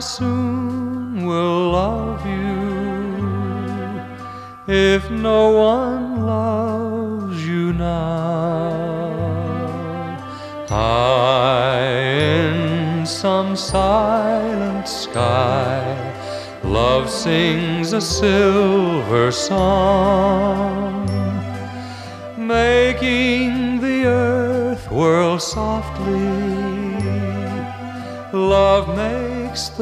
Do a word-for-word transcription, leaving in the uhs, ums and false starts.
soon will love you if no one loves you now. High in some silent sky, love sings a silver song, making the earth whirl softly. Love makes the